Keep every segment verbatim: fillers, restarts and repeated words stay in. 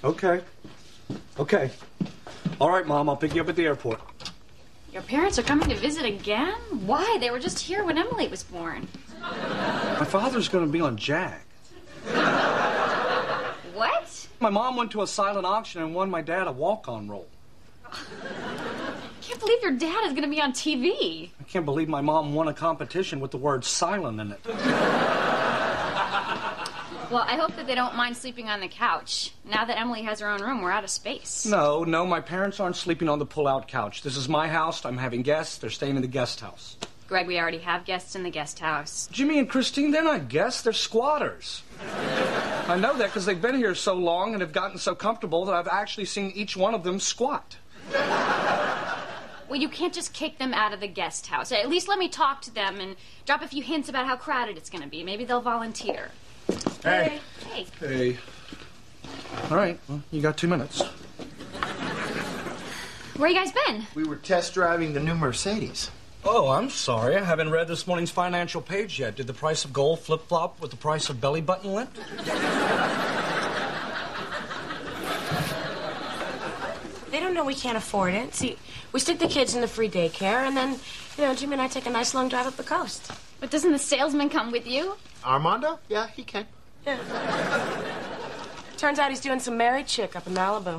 Okay. Okay. All right, Mom, I'll pick you up at the airport. Your parents are coming to visit again? Why? They were just here when Emily was born. My father's going to be on JAG. What? My mom went to a silent auction and won my dad a walk-on role. I can't believe your dad is going to be on T V. I can't believe my mom won a competition with the word silent in it. Well, I hope that they don't mind sleeping on the couch. Now that Emily has her own room, we're out of space. No, no, my parents aren't sleeping on the pull-out couch. This is my house. I'm having guests. They're staying in the guest house. Greg, we already have guests in the guest house. Jimmy and Christine, they're not guests. They're squatters. I know that because they've been here so long and have gotten so comfortable that I've actually seen each one of them squat. Well, you can't just kick them out of the guest house. At least let me talk to them and drop a few hints about how crowded it's going to be. Maybe they'll volunteer. Hey. Hey. Hey. All right, well, you got two minutes. Where you guys been? We were test driving the new Mercedes. Oh, I'm sorry. I haven't read this morning's financial page yet. Did the price of gold flip-flop with the price of belly button lint? They don't know we can't afford it. See, we stick the kids in the free daycare, and then, you know, Jimmy and I take a nice long drive up the coast. But doesn't the salesman come with you? Armando? Yeah, he came. Yeah. Turns out he's doing some married chick up in Malibu.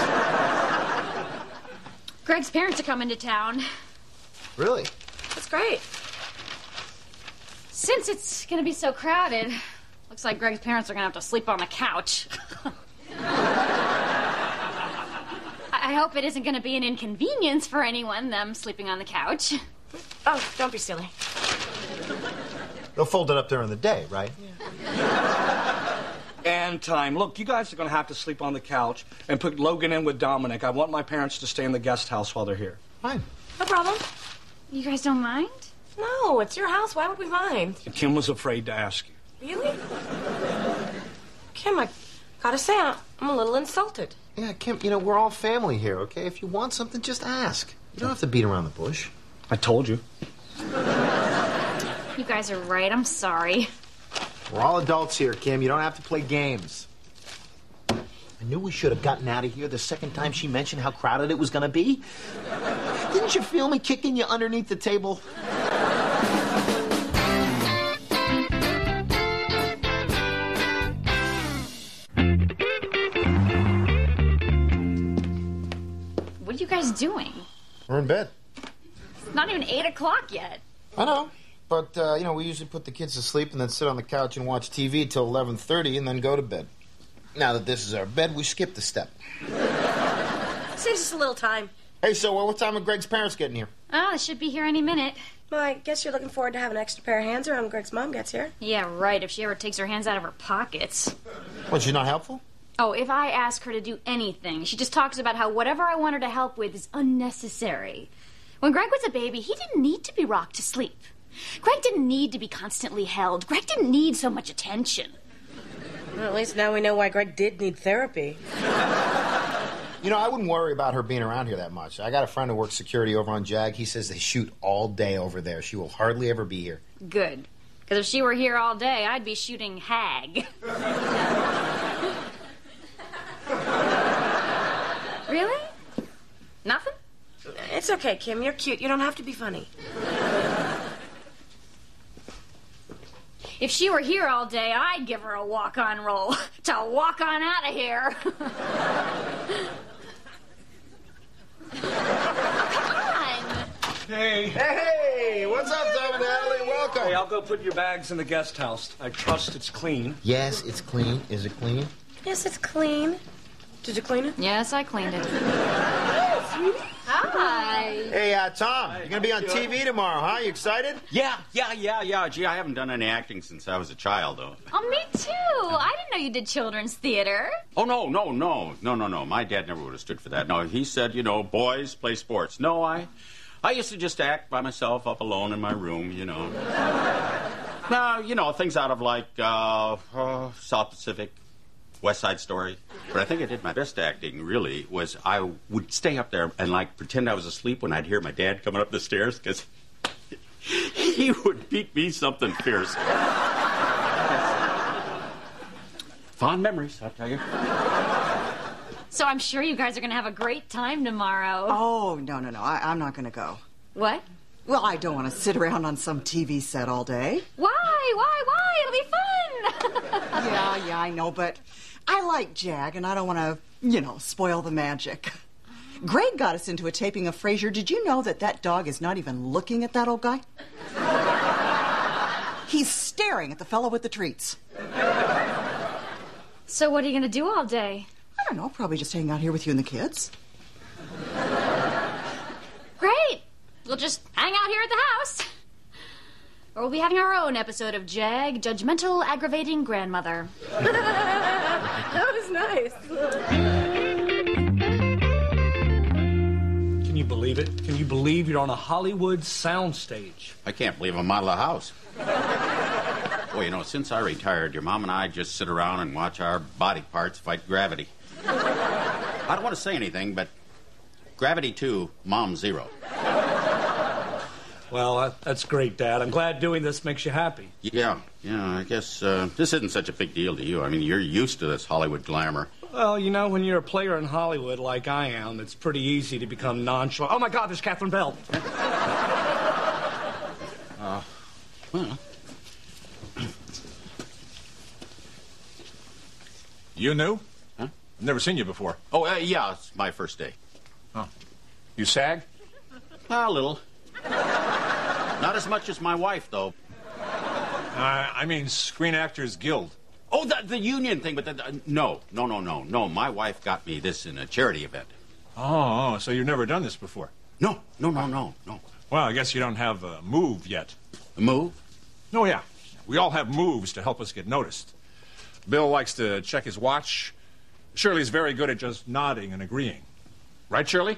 Greg's parents are coming to town. Really? That's great. Since it's going to be so crowded, looks like Greg's parents are going to have to sleep on the couch. I hope it isn't going to be an inconvenience for anyone, them sleeping on the couch. Oh, don't be silly. They'll fold it up during the day, right? Yeah. And time. Look, you guys are going to have to sleep on the couch and put Logan in with Dominic. I want my parents to stay in the guest house while they're here. Fine. No problem. You guys don't mind? No, it's your house. Why would we mind? Kim was afraid to ask you. Really? Kim, I gotta say, I'm a little insulted. Yeah, Kim, you know, we're all family here, okay? If you want something, just ask. You don't have to beat around the bush. I told you. You guys are right. I'm sorry. We're all adults here, Kim. You don't have to play games. I knew we should have gotten out of here the second time she mentioned how crowded it was going to be. Didn't you feel me kicking you underneath the table? What are you guys doing? We're in bed. It's not even eight o'clock yet. I know. But, uh, you know, we usually put the kids to sleep and then sit on the couch and watch T V till eleven thirty and then go to bed. Now that this is our bed, we skipped a step. Saves us a little time. Hey, so uh, what time are Greg's parents getting here? Oh, they should be here any minute. Well, I guess you're looking forward to having an extra pair of hands around when Greg's mom gets here. Yeah, right, if she ever takes her hands out of her pockets. What, she's not helpful? Oh, if I ask her to do anything, she just talks about how whatever I want her to help with is unnecessary. When Greg was a baby, he didn't need to be rocked to sleep. Greg didn't need to be constantly held. Greg didn't need so much attention. Well, at least now we know why Greg did need therapy. You know, I wouldn't worry about her being around here that much. I got a friend who works security over on JAG. He says they shoot all day over there. She will hardly ever be here. Good. Because if she were here all day, I'd be shooting Hag. Really? Nothing? It's okay, Kim. You're cute. You don't have to be funny. If she were here all day, I'd give her a walk-on roll to walk on out of here. Come on. Hey. Hey, what's up, Tom and Natalie? Welcome. Hey, I'll go put your bags in the guest house. I trust it's clean. Yes, it's clean. Is it clean? Yes, it's clean. Did you clean it? Yes, I cleaned it. Hi. Hey, uh, Tom, you're going to be on T V tomorrow, huh? You excited? Yeah, yeah, yeah, yeah. Gee, I haven't done any acting since I was a child, though. Oh, me too. I didn't know you did children's theater. Oh, no, no, no. No, no, no. My dad never would have stood for that. No, he said, you know, boys play sports. No, I... I used to just act by myself up alone in my room, you know. Now, you know, things out of, like, uh, uh, South Pacific, West Side Story. But I think I did my best acting, really, was I would stay up there and, like, pretend I was asleep when I'd hear my dad coming up the stairs, because he would beat me something fierce. Fond memories, I'll tell you. So I'm sure you guys are going to have a great time tomorrow. Oh, no, no, no. I, I'm not going to go. What? Well, I don't want to sit around on some T V set all day. Why? Why? Why? It'll be fun. Yeah, yeah, I know, but I like Jag, and I don't want to, you know, spoil the magic. Greg got us into a taping of Frasier. Did you know that that dog is not even looking at that old guy? He's staring at the fellow with the treats. So what are you going to do all day? I don't know, probably just hang out here with you and the kids. Great. We'll just hang out here at the house. Or we'll be having our own episode of Jag, Judgmental, Aggravating Grandmother. That was nice. Can you believe it? Can you believe you're on a Hollywood soundstage? I can't believe I'm out of the house. Well, you know, since I retired, your mom and I just sit around and watch our body parts fight gravity. I don't want to say anything, but gravity two, mom zero. Well, that, that's great, Dad. I'm glad doing this makes you happy. Yeah, yeah, I guess uh, this isn't such a big deal to you. I mean, you're used to this Hollywood glamour. Well, you know, when you're a player in Hollywood like I am, it's pretty easy to become nonchalant. Oh, my God, there's Catherine Bell. uh, well... You new? Huh? I've never seen you before. Oh, uh, yeah, it's my first day. Oh. You SAG? A little. Not as much as my wife, though. Uh, I mean Screen Actors Guild. Oh, the, the union thing, but the, the, no, no, no, no, no. My wife got me this in a charity event. Oh, oh, so you've never done this before? No, no, no, no, no. Well, I guess you don't have a move yet. A move? Oh, yeah. We all have moves to help us get noticed. Bill likes to check his watch. Shirley's very good at just nodding and agreeing. Right, Shirley?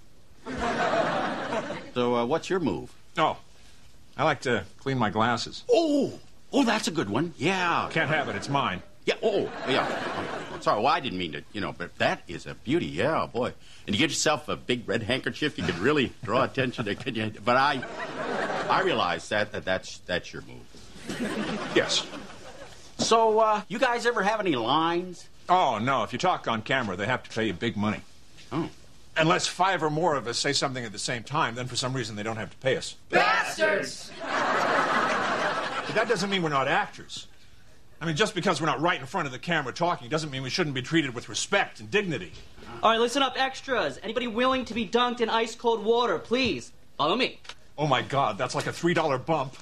So, uh, what's your move? Oh, I like to clean my glasses. Oh, oh, that's a good one. Yeah. Can't have it. It's mine. Yeah, oh, yeah. Oh, sorry, well, I didn't mean to, you know, but that is a beauty. Yeah, boy. And you get yourself a big red handkerchief, you could really draw attention to, could you? But I, I realize that, that that's, that's your move. Yes. So, uh, you guys ever have any lines? Oh, no. If you talk on camera, they have to pay you big money. Oh. Unless five or more of us say something at the same time, then for some reason they don't have to pay us. Bastards! But that doesn't mean we're not actors. I mean, just because we're not right in front of the camera talking doesn't mean we shouldn't be treated with respect and dignity. All right, listen up, extras. Anybody willing to be dunked in ice-cold water, please? Follow me. Oh, my God, that's like a three dollar bump.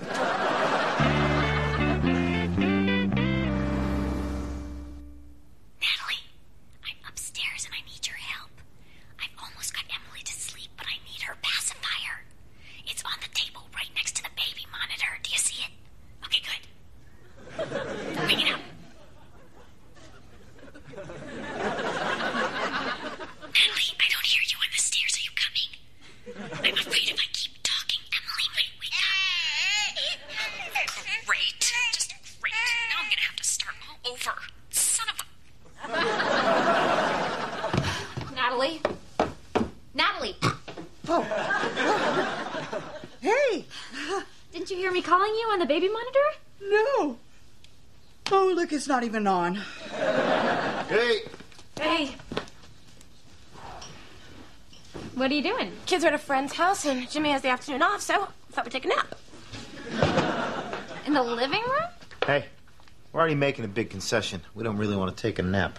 The baby monitor? No. Oh, look, it's not even on. Hey. Hey. What are you doing? Kids are at a friend's house, and Jimmy has the afternoon off, so I thought we'd take a nap. In the living room? Hey, we're already making a big concession. We don't really want to take a nap.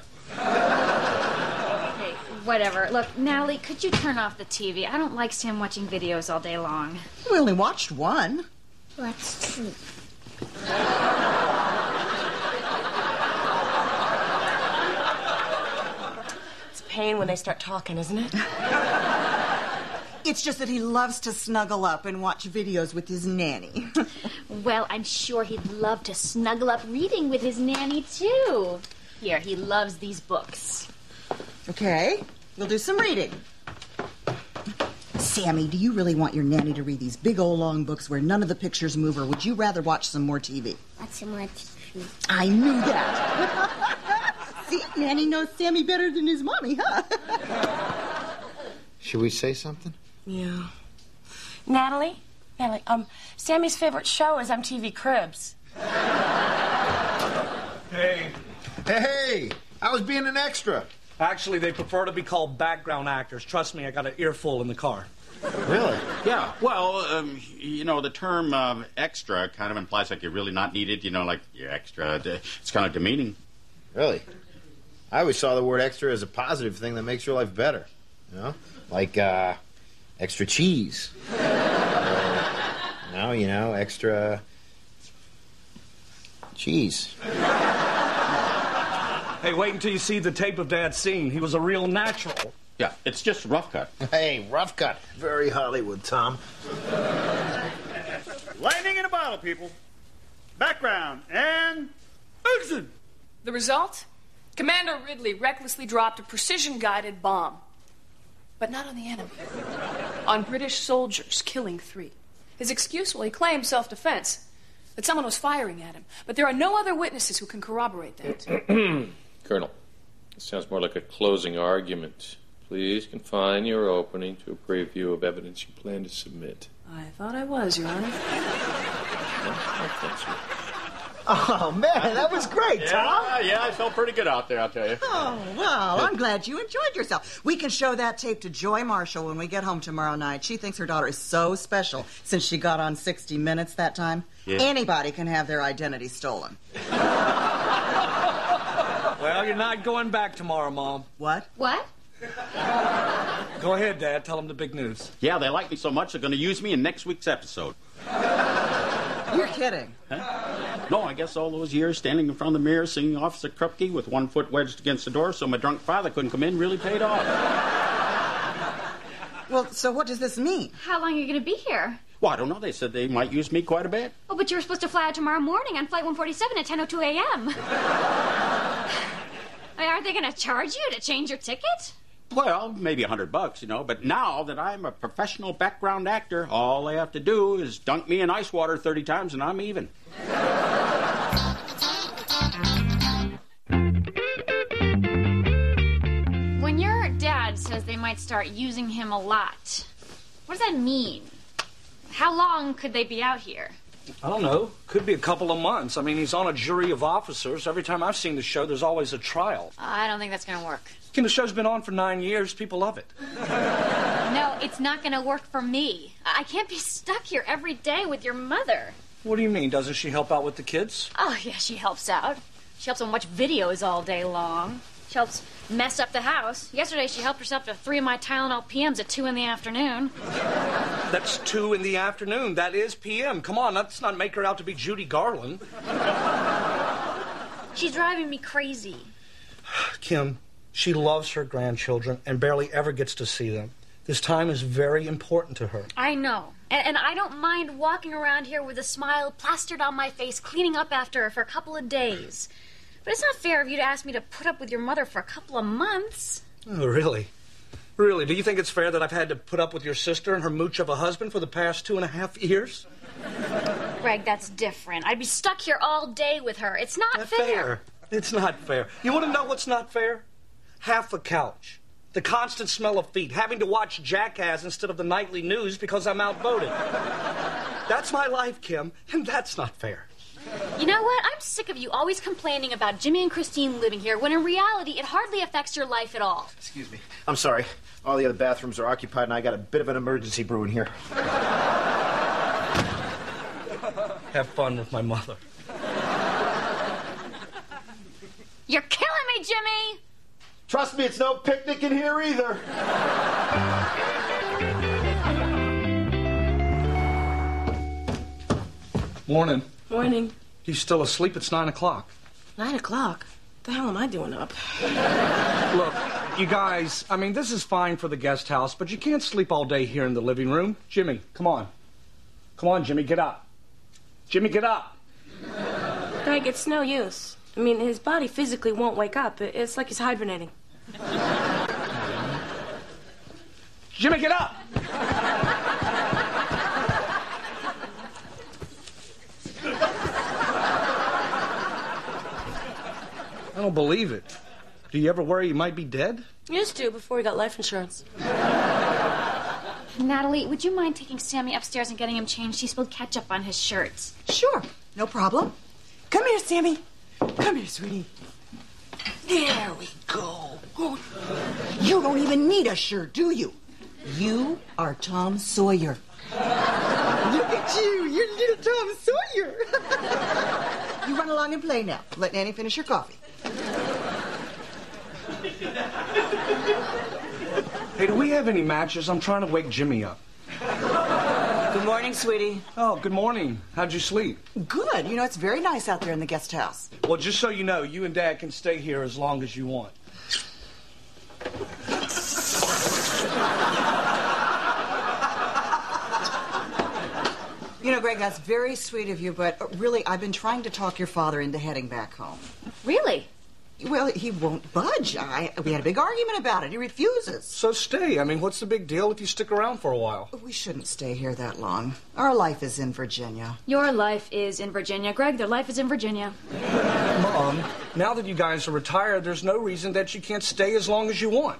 Hey, whatever. Look, Natalie, could you turn off the T V? I don't like Sam watching videos all day long. We only watched one. That's true. It's a pain when they start talking, isn't it? It's just that he loves to snuggle up and watch videos with his nanny. Well, I'm sure he'd love to snuggle up reading with his nanny, too. Here, he loves these books. Okay, we'll do some reading. Sammy, do you really want your nanny to read these big old long books where none of the pictures move, or would you rather watch some more T V? Watch some more T V. I knew that. See, Nanny knows Sammy better than his mommy, huh? Should we say something? Yeah. Natalie? Natalie, um, Sammy's favorite show is M T V Cribs. Hey. Hey, I was being an extra. Actually, they prefer to be called background actors. Trust me, I got an earful in the car. Really? Yeah, well, um, you know, the term uh, extra kind of implies like you're really not needed, you know, like you're extra. It's kind of demeaning. Really? I always saw the word extra as a positive thing that makes your life better. You know? Like, uh, extra cheese. uh, now, you know, extra cheese. Hey, wait until you see the tape of Dad's scene. He was a real natural. Yeah, it's just rough cut. Hey, rough cut. Very Hollywood, Tom. Lightning in a bottle, people. Background and action. The result? Commander Ridley recklessly dropped a precision-guided bomb. But not on the enemy. On British soldiers, killing three. His excuse, well, he claimed self-defense. That someone was firing at him. But there are no other witnesses who can corroborate that. Colonel, this sounds more like a closing argument. Please confine your opening to a preview of evidence you plan to submit. I thought I was, Your Honor. Oh, man, that was great, yeah, Tom. Yeah, I felt pretty good out there, I'll tell you. Oh, well, I'm glad you enjoyed yourself. We can show that tape to Joy Marshall when we get home tomorrow night. She thinks her daughter is so special since she got on sixty minutes that time. Yeah. Anybody can have their identity stolen. Well, you're not going back tomorrow, Mom. What? What? Go ahead, Dad. Tell them the big news. Yeah, they like me so much they're going to use me in next week's episode. You're kidding. Huh? No, I guess all those years standing in front of the mirror singing Officer Krupke with one foot wedged against the door so my drunk father couldn't come in really paid off. Well, so what does this mean? How long are you going to be here? Well, I don't know. They said they might use me quite a bit. Oh, but you were supposed to fly out tomorrow morning on Flight one forty-seven at ten oh two a.m. Aren't they going to charge you to change your ticket? Well, maybe a hundred bucks, you know. But now that I'm a professional background actor, all they have to do is dunk me in ice water thirty times and I'm even. When your dad says they might start using him a lot, what does that mean? How long could they be out here? I don't know. Could be a couple of months. I mean, he's on a jury of officers. Every time I've seen the show, there's always a trial. I don't think that's going to work. Kim, the show's been on for nine years. People love it. No, it's not going to work for me. I can't be stuck here every day with your mother. What do you mean? Doesn't she help out with the kids? Oh, yeah, she helps out. She helps them watch videos all day long. She helps mess up the house. Yesterday, she helped herself to three of my Tylenol P Ms at two in the afternoon. That's two in the afternoon. That is P M. Come on, let's not make her out to be Judy Garland. She's driving me crazy. Kim, she loves her grandchildren and barely ever gets to see them. This time is very important to her. I know. And, and I don't mind walking around here with a smile plastered on my face, cleaning up after her for a couple of days. But it's not fair of you to ask me to put up with your mother for a couple of months. Oh, really? Really? Do you think it's fair that I've had to put up with your sister and her mooch of a husband for the past two and a half years? Greg, that's different. I'd be stuck here all day with her. It's not, not fair. fair. It's not fair. You want to know what's not fair? Half a couch. The constant smell of feet. Having to watch Jackass instead of the nightly news because I'm outvoted. That's my life, Kim, and that's not fair. You know what? I'm sick of you always complaining about Jimmy and Christine living here when in reality it hardly affects your life at all. Excuse me. I'm sorry. All the other bathrooms are occupied and I got a bit of an emergency brewing here. Have fun with my mother. You're killing me, Jimmy! Trust me, it's no picnic in here either. Morning. Morning. He's still asleep. It's nine o'clock. Nine o'clock? The hell am I doing up? Look, you guys, I mean, this is fine for the guest house, but you can't sleep all day here in the living room. Jimmy, come on. Come on, Jimmy, get up. Jimmy, get up. Greg, it's no use. I mean, his body physically won't wake up. It's like he's hibernating. Jimmy, get up! I don't believe it. Do you ever worry you might be dead? Used to before he got life insurance. Natalie, would you mind taking Sammy upstairs and getting him changed? He spilled ketchup on his shirt. Sure, no problem. Come here, Sammy. Come here, sweetie. There we go. Oh, you don't even need a shirt, do you? You are Tom Sawyer. Look at you. You're little Tom Sawyer. You run along and play now. Let Nanny finish your coffee. Hey, do we have any matches? I'm trying to wake Jimmy up. Good morning, sweetie. Oh, good morning. How'd you sleep? Good. You know, it's very nice out there in the guest house. Well, just so you know, you and Dad can stay here as long as you want. You know, Greg, that's very sweet of you, but really, I've been trying to talk your father into heading back home. Really? Well, he won't budge. I, we had a big argument about it. He refuses. So stay. I mean, what's the big deal if you stick around for a while? We shouldn't stay here that long. Our life is in Virginia. Your life is in Virginia. Greg, their life is in Virginia. Mom, now that you guys are retired, there's no reason that you can't stay as long as you want.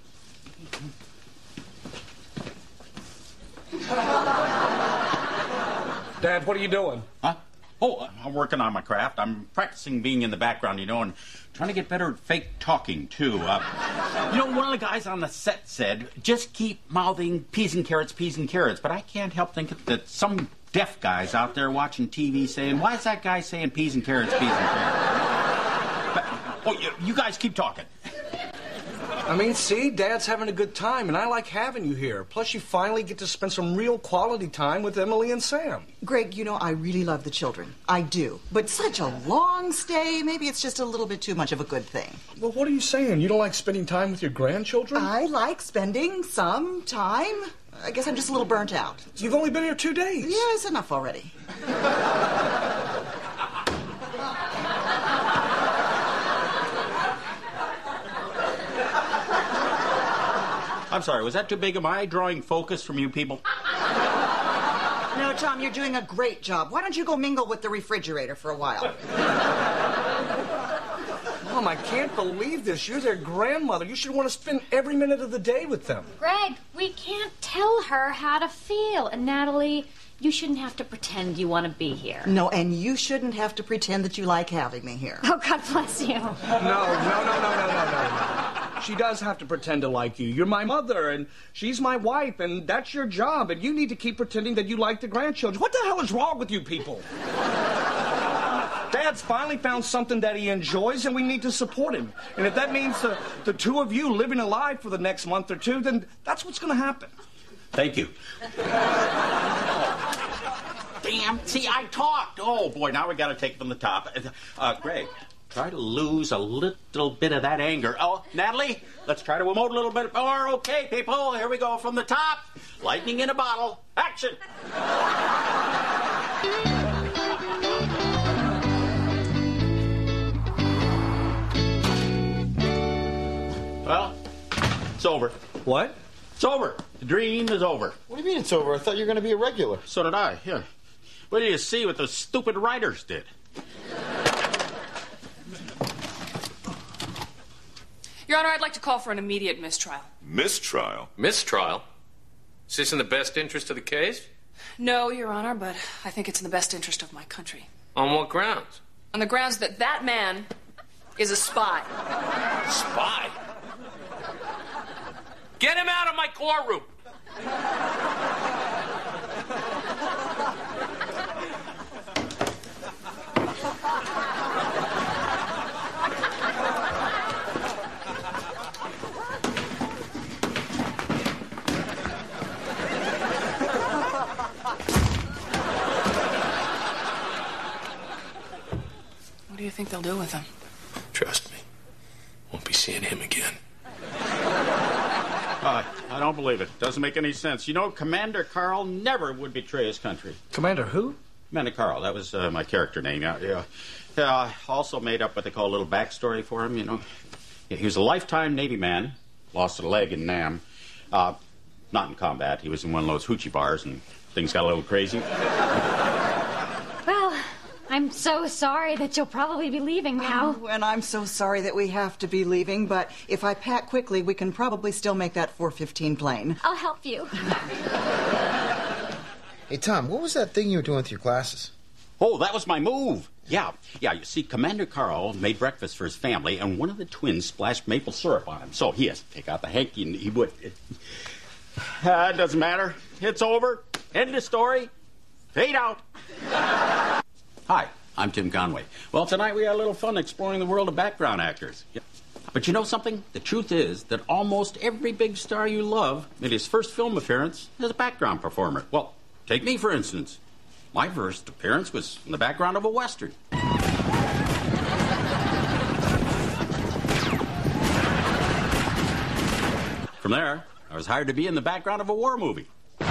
Dad, what are you doing? Huh? Oh, I'm working on my craft. I'm practicing being in the background, you know, and trying to get better at fake talking, too. Uh, you know, one of the guys on the set said, just keep mouthing peas and carrots, peas and carrots. But I can't help thinking that some deaf guy's out there watching T V saying, why is that guy saying peas and carrots, peas and carrots? But, oh, you, you guys keep talking. I mean, see, Dad's having a good time, and I like having you here. Plus, you finally get to spend some real quality time with Emily and Sam. Greg, you know, I really love the children. I do. But such a long stay, maybe it's just a little bit too much of a good thing. Well, what are you saying? You don't like spending time with your grandchildren? I like spending some time. I guess I'm just a little burnt out. You've only been here two days. Yeah, it's enough already. I'm sorry, was that too big? Am I drawing focus from you people? No, Tom, you're doing a great job. Why don't you go mingle with the refrigerator for a while? Mom, I can't believe this. You're their grandmother. You should want to spend every minute of the day with them. Greg, we can't tell her how to feel. And Natalie, you shouldn't have to pretend you want to be here. No, and you shouldn't have to pretend that you like having me here. Oh, God bless you. No, no, no, no, no, no, no, no. She does have to pretend to like you. You're my mother, and she's my wife, and that's your job, and you need to keep pretending that you like the grandchildren. What the hell is wrong with you people? Dad's finally found something that he enjoys, and we need to support him. And if that means the, the two of you living alive for the next month or two, then that's what's going to happen. Thank you. Damn. See, I talked. Oh, boy, now we got to take it from the top. Uh, Greg, try to lose a little bit of that anger. Oh, Natalie, let's try to emote a little bit more. Okay, people, here we go from the top. Lightning in a bottle. Action. Well, it's over. What? It's over. The dream is over. What do you mean it's over? I thought you were going to be a regular. So did I, yeah. What did you see what the stupid writers did? Your Honor, I'd like to call for an immediate mistrial. Mistrial? Mistrial? Is this in the best interest of the case? No, Your Honor, but I think it's in the best interest of my country. On what grounds? On the grounds that that man is a spy. Spy? Get him out of my courtroom! What do you think they'll do with him? Trust me. Won't be seeing him again. Uh, I don't believe it. Doesn't make any sense. You know, Commander Carl never would betray his country. Commander who? Commander Carl. That was uh, my character name. Yeah, yeah. Uh, also made up what they call a little backstory for him, you know. He was a lifetime Navy man. Lost a leg in Nam. Uh, not in combat. He was in one of those hoochie bars, and things got a little crazy. Well, I'm so sorry that you'll probably be leaving now. Oh, and I'm so sorry that we have to be leaving, but if I pack quickly, we can probably still make that four fifteen plane. I'll help you. Hey, Tom, what was that thing you were doing with your glasses? Oh, that was my move. Yeah, yeah, you see, Commander Carl made breakfast for his family, and one of the twins splashed maple syrup on him. So he has to take out the hanky, and he would... It, uh, it doesn't matter. It's over. End of story. Fade out. Hi, I'm Tim Conway. Well, tonight we had a little fun exploring the world of background actors. Yeah. But you know something? The truth is that almost every big star you love made his first film appearance as a background performer. Well, take me, for instance. My first appearance was in the background of a Western. From there, I was hired to be in the background of a war movie.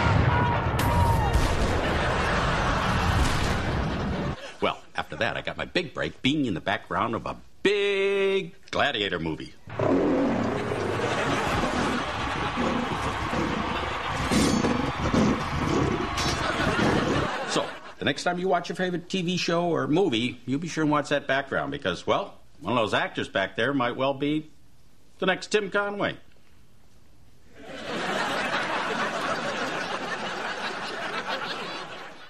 Well, after that, I got my big break being in the background of a big gladiator movie. So, the next time you watch your favorite T V show or movie, you be sure and watch that background because, well, one of those actors back there might well be the next Tim Conway.